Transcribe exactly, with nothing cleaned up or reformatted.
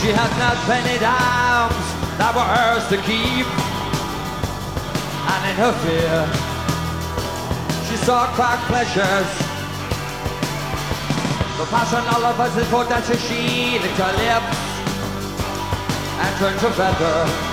She had not penny dimes that were hers to keep. And in her fear, she saw crack pleasures. The passion all of us is for that she licked her lips and turned to feather.